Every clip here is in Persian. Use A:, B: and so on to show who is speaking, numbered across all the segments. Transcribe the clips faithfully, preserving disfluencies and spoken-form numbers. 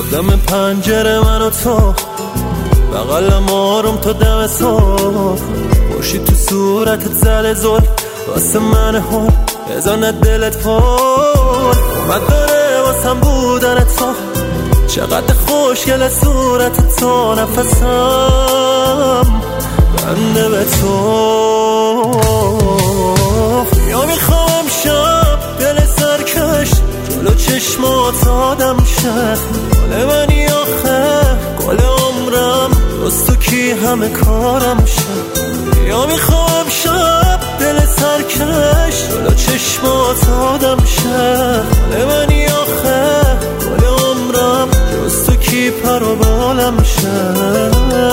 A: دم پنجره من و تو، بغلم آروم تو دم صبح، خوشی تو صورتت زل زل واسه من هون بزنه دلت پر. اومد داره واسم بودن تو، چقدر خوشگل صورت تو، نفسم بنده به تو. یا میخوام شب دل سرکش جلو چشمات آدم شه، گل منی آخه گل عمرم، دوست تو کی همه کارم شه. یا میخوام شب دل سرکش جلو چشمات آدم شه، گل منی آخه گل عمرم، دوست تو کی پر و بالم شه.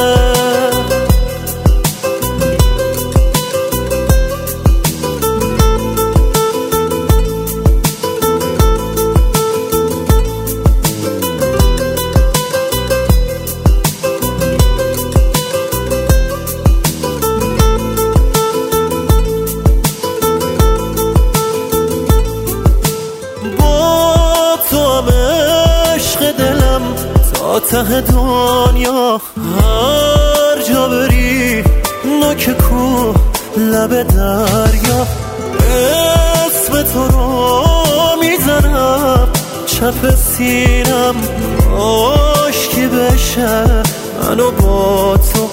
A: ته دنیا هر جا بری، نوک کوه لب دریا، اسم تو رو میزنم چپ سینم، عاشقی بشه منو با تو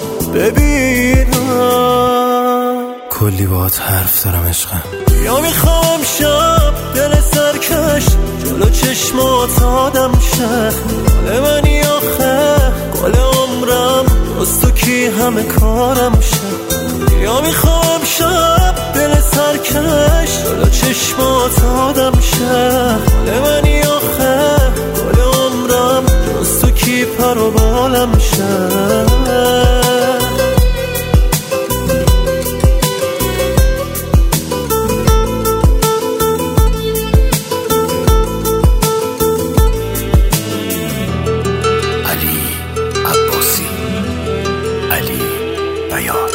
A: ببینم.
B: کلی باهات حرف دارم عشقم.
A: یا میخوام شب دل سرکش جلو چشمات آدم شه، گل منی آخه گل عمرم، دوست تو کی همه کارم شه. یا میخوام شب دل سرکش جلو چشمات آدم شه، گل منی آخه گل عمرم، دوست تو کی پر و بالم شه.
B: علی بیاض